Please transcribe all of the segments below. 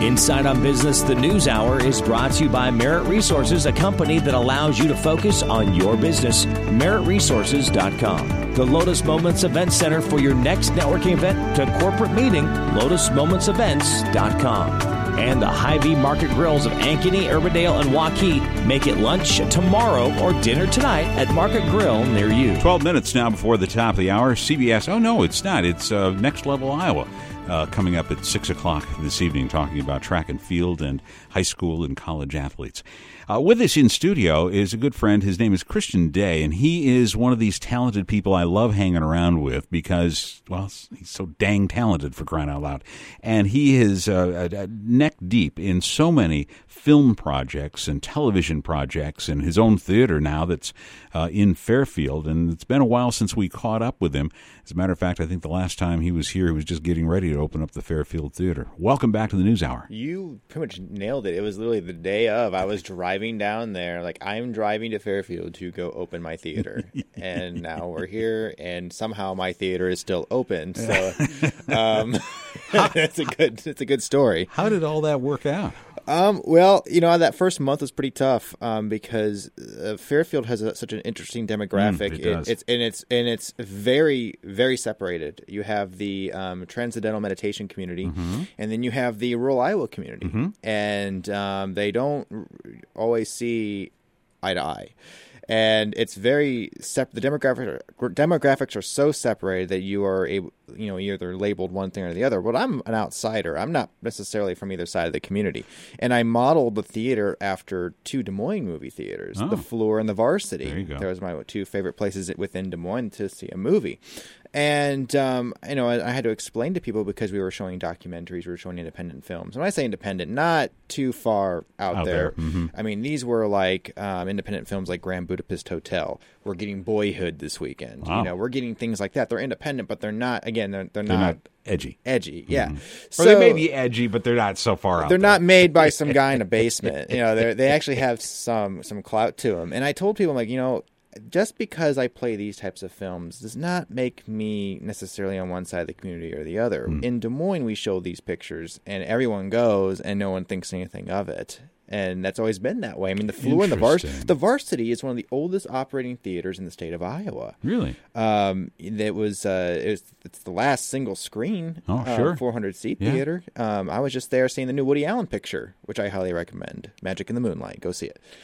Inside on Business, the News Hour is brought to you by Merit Resources, a company that allows you to focus on your business. MeritResources.com. The Lotus Moments Event Center for your next networking event to corporate meeting, LotusMomentsEvents.com. And the Hy-Vee Market Grills of Ankeny, Urbandale, and Waukee. Make it lunch tomorrow or dinner tonight at Market Grill near you. 12 minutes now before the top of the hour. CBS, oh no, it's not. It's Next Level Iowa. Coming up at 6 o'clock this evening, talking about track and field and high school and college athletes. With us in studio is a good friend. His name is Christian Day, and he is one of these talented people I love hanging around with because, well, he's so dang talented, for crying out loud. And he is neck deep in so many film projects and television projects and his own theater now that's in Fairfield. And it's been a while since we caught up with him. As a matter of fact, I think the last time he was here, he was just getting ready to open up the Fairfield Theater. Welcome back to the News Hour. You pretty much nailed it. It was literally the day of. I was driving down there, like, I'm driving to Fairfield to go open my theater. And now we're here, and somehow my theater is still open. So it's a good story. How did all that work out? Well, that first month was pretty tough because Fairfield has such an interesting demographic. It does. It's very, very separated. You have the Transcendental Meditation community, and then you have the rural Iowa community, and they don't always see eye to eye. And it's very the demographics are so separated that you are able, either labeled one thing or the other. But I'm an outsider. I'm not necessarily from either side of the community. And I modeled the theater after two Des Moines movie theaters, the Fleur and the Varsity. There you go. Those are my two favorite places within Des Moines to see a movie. And, I had to explain to people because we were showing documentaries, we were showing independent films. When I say independent, not too far out there. I mean, these were like independent films like Grand Budapest Hotel. We're getting Boyhood this weekend. Wow. We're getting things like that. They're independent, but they're not, again, they're not edgy. Edgy, yeah. So, or they may be edgy, but they're not so far out They're there. not made by some guy in a basement. They actually have some clout to them. And I told people, I'm like, just because I play these types of films does not make me necessarily on one side of the community or the other. In Des Moines, we show these pictures, and everyone goes, and no one thinks anything of it. And that's always been that way. I mean, the Fleur and the Varsity is one of the oldest operating theaters in the state of Iowa. Really? It's the last single screen, 400-seat theater. I was just there seeing the new Woody Allen picture, which I highly recommend, Magic in the Moonlight. Go see it.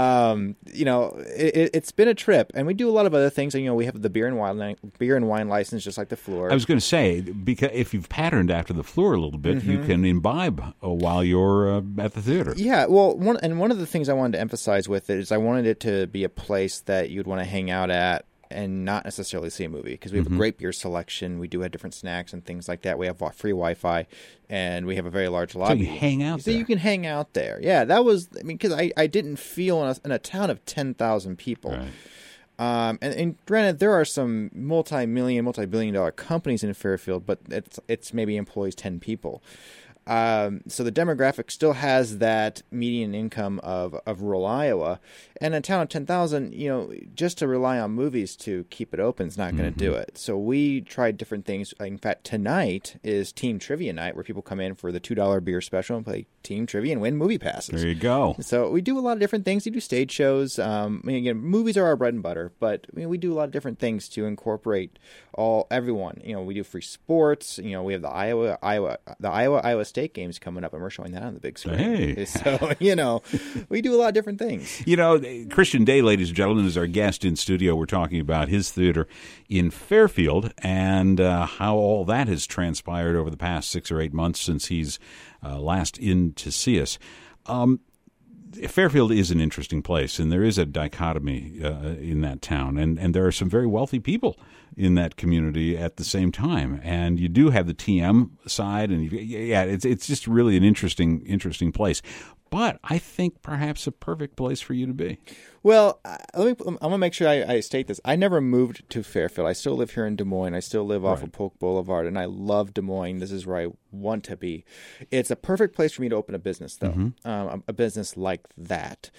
It's been a trip, and we do a lot of other things. And, we have the beer and wine license, just like the Fleur. I was going to say, because if you've patterned after the Fleur a little bit, you can imbibe while you're at the theater. Yeah, well, one of the things I wanted to emphasize with it is I wanted it to be a place that you'd want to hang out at and not necessarily see a movie, because we have a great beer selection. We do have different snacks and things like that. We have free Wi-Fi, and we have a very large lobby. So you hang out there. So you can hang out there. Yeah, that was, because I didn't feel in a town of 10,000 people. Right. And granted, there are some multi-billion-dollar companies in Fairfield, but it's maybe employs 10 people. So the demographic still has that median income of rural Iowa. And in a town of 10,000, just to rely on movies to keep it open is not going to do it. So we tried different things. In fact, tonight is Team Trivia Night, where people come in for the $2 beer special and play Team Trivia and win movie passes. There you go. So we do a lot of different things. We do stage shows. Again, movies are our bread and butter, but we do a lot of different things to incorporate everyone. We do free sports. We have the Iowa State games coming up, and we're showing that on the big screen. Hey. So, we do a lot of different things. Christian Day, ladies and gentlemen, is our guest in studio. We're talking about his theater in Fairfield and how all that has transpired over the past 6 or 8 months since he's last in to see us. Fairfield is an interesting place, and there is a dichotomy in that town, and there are some very wealthy people in that community at the same time. And you do have the TM side, and it's just really an interesting place. But I think perhaps a perfect place for you to be. Well, I'm going to make sure I state this. I never moved to Fairfield. I still live here in Des Moines. I still live off of Polk Boulevard, and I love Des Moines. This is where I want to be. It's a perfect place for me to open a business, though, a business like that.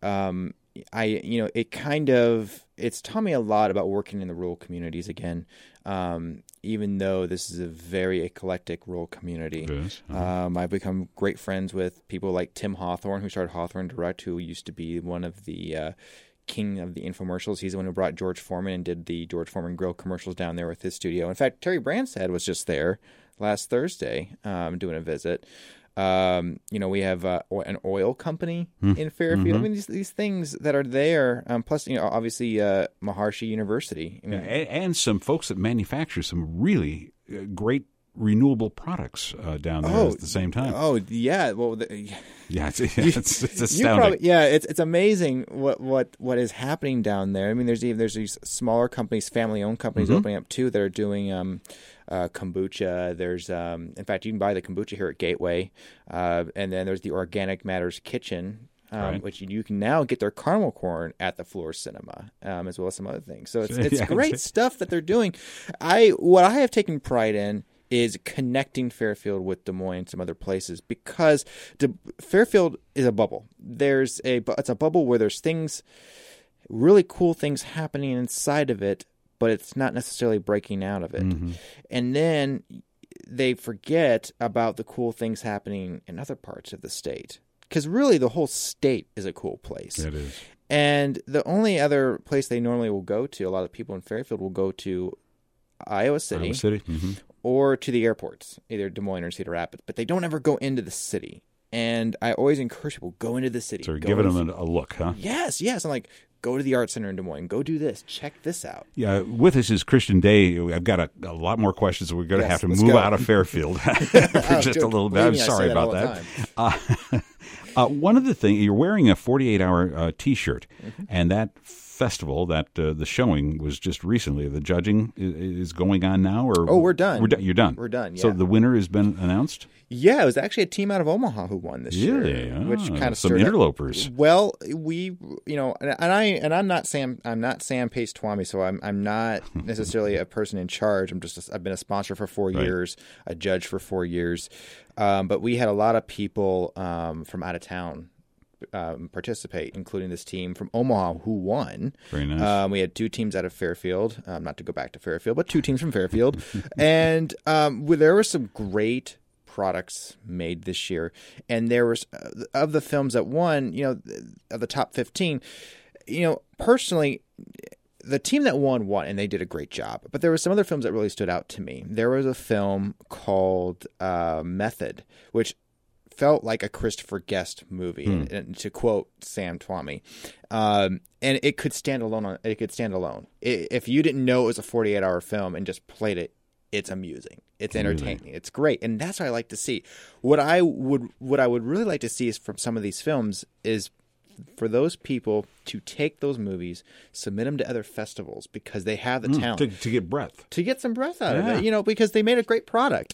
It's taught me a lot about working in the rural communities again. even though this is a very eclectic rural community. Yes. I've become great friends with people like Tim Hawthorne, who started Hawthorne Direct, who used to be one of the king of the infomercials. He's the one who brought George Foreman and did the George Foreman Grill commercials down there with his studio. In fact, Terry Branstad was just there last Thursday doing a visit. We have an oil company in Fairfield. I mean, these things that are there. Plus, obviously Maharishi University. And some folks that manufacture some really great renewable products down there at the same time. Oh, yeah. Well, it's astounding. It's amazing what is happening down there. I mean, there's these smaller companies, family-owned companies opening up too that are doing kombucha. There's, in fact, you can buy the kombucha here at Gateway, and then there's the Organic Matters Kitchen. Which you can now get their caramel corn at the Floor Cinema, as well as some other things. So it's great stuff that they're doing. What I have taken pride in is connecting Fairfield with Des Moines and some other places, because Fairfield is a bubble. It's a bubble where there's really cool things happening inside of it, but it's not necessarily breaking out of it. And then they forget about the cool things happening in other parts of the state. Because really the whole state is a cool place. It is. And the only other place they normally will go to, a lot of people in Fairfield will go to Iowa City. Or to the airports, either Des Moines or Cedar Rapids. But they don't ever go into the city. And I always encourage people, go into the city. So you're giving them a look, huh? Yes. I'm like, go to the Art Center in Des Moines. Go do this. Check this out. Yeah, with us is Christian Day. I've got a lot more questions. We're going to have to move out of Fairfield for just a little bit. I'm sorry about that. One of the things, you're wearing a 48-hour T-shirt, and that festival, the showing was just recently. The judging is going on now, or we're done. You're done. We're done. Yeah. So the winner has been announced. Yeah, it was actually a team out of Omaha who won this year, which kind of some interlopers. Well, I'm not Sam Pace Twomey, so I'm not necessarily a person in charge. I've been a sponsor for 4 years, a judge for 4 years, but we had a lot of people from out of town participate, including this team from Omaha who won. Very nice. We had 2 teams out of Fairfield, not to go back to Fairfield, but 2 teams from Fairfield, and there were some great products made this year, and there was of the films that won, of the top 15, personally, the team that won, and they did a great job. But there were some other films that really stood out to me. There was a film called Method, which felt like a Christopher Guest movie, and to quote Sam Twomey, and it could stand alone. If you didn't know it was a 48-hour film and just played it, it's amusing. It's entertaining. It's great, and that's what I like to see. What I would really like to see is from some of these films is for those people to take those movies, submit them to other festivals, because they have the talent to get breath, to get some breath out of it. Because they made a great product.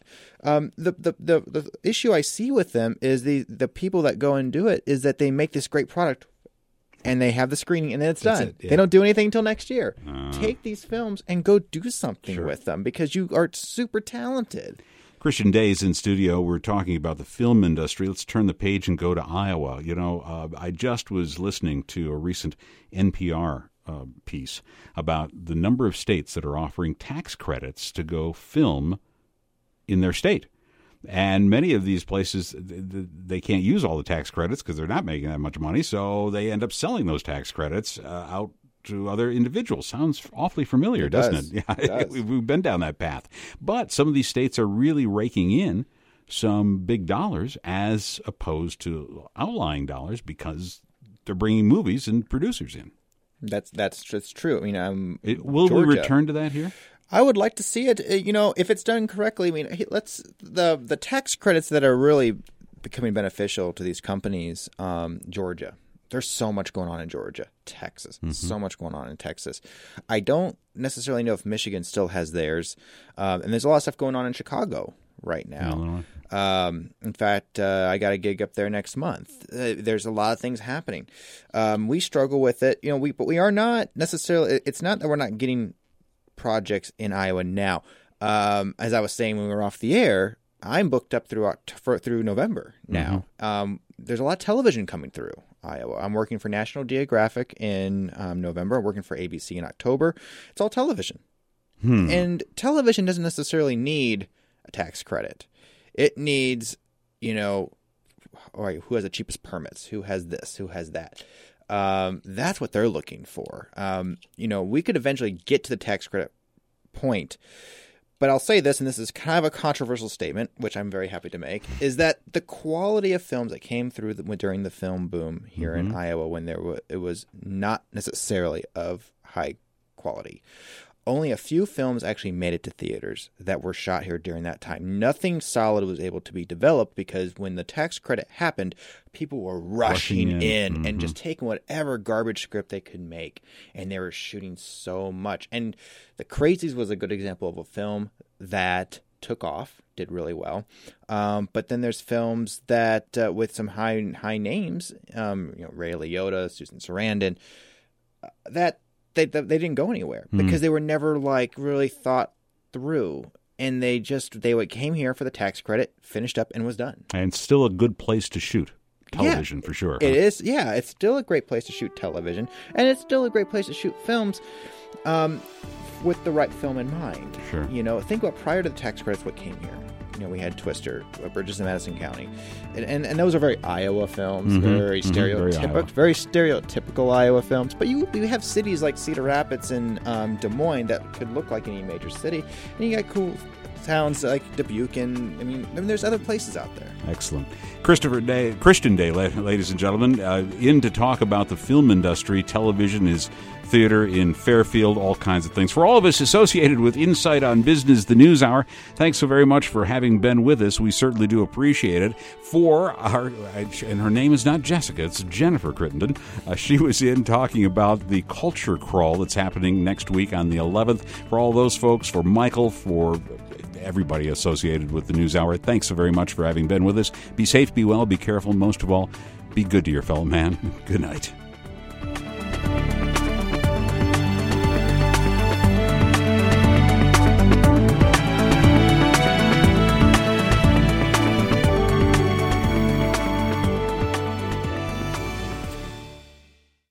The issue I see with them is the people that go and do it is that they make this great product, and they have the screening, and then it's done. They don't do anything until next year. Take these films and go do something with them, because you are super talented. Christian Day is in studio. We're talking about the film industry. Let's turn the page and go to Iowa. I just was listening to a recent NPR piece about the number of states that are offering tax credits to go film in their state. And many of these places, they can't use all the tax credits because they're not making that much money, so they end up selling those tax credits out to other individuals. Sounds awfully familiar, doesn't it? Yeah, we've been down that path. But some of these states are really raking in some big dollars as opposed to outlying dollars, because they're bringing movies and producers in. That's true. Will we return to that here? I would like to see it, if it's done correctly. The tax credits that are really becoming beneficial to these companies, Georgia. There's so much going on in Georgia, Texas, so much going on in Texas. I don't necessarily know if Michigan still has theirs, and there's a lot of stuff going on in Chicago right now. In fact, I got a gig up there next month. There's a lot of things happening. We struggle with it, but we are not necessarily. It's not that we're not getting projects in Iowa now. As I was saying when we were off the air, I'm booked up through November now. There's a lot of television coming through Iowa. I'm working for National Geographic in November. I'm working for ABC in October. It's all television. And television doesn't necessarily need a tax credit. It needs, all right, who has the cheapest permits? Who has this? Who has that? That's what they're looking for. We could eventually get to the tax credit point. But I'll say this, and this is kind of a controversial statement, which I'm very happy to make, is that the quality of films that came through during the film boom here in Iowa, when it was not necessarily of high quality. Only a few films actually made it to theaters that were shot here during that time. Nothing solid was able to be developed because when the tax credit happened, people were rushing in and just taking whatever garbage script they could make, and they were shooting so much. And The Crazies was a good example of a film that took off, did really well. But then there's films that with some high names, Ray Liotta, Susan Sarandon, that they didn't go anywhere because they were never really thought through, and they came here for the tax credit, finished up, and was done. And still a good place to shoot television for sure. It is. Yeah, it's still a great place to shoot television, and it's still a great place to shoot films, with the right film in mind. Sure. Think about prior to the tax credits, what came here. We had Twister, Bridges in Madison County, and those are very Iowa films, very stereotypical Iowa films. But you have cities like Cedar Rapids and Des Moines that could look like any major city, and you got cool towns like Dubuque, and there's other places out there. Excellent. Christian Day, ladies and gentlemen, in to talk about the film industry. Television is theater in Fairfield, all kinds of things. For all of us associated with Insight on Business, the News Hour, thanks so very much for having been with us. We certainly do appreciate it. And her name is not Jessica, it's Jennifer Crittenden. She was in talking about the culture crawl that's happening next week on the 11th. For all those folks, for Michael, for everybody associated with the News Hour, thanks so very much for having been with us. Be safe, be well, be careful, most of all, be good to your fellow man. Good night.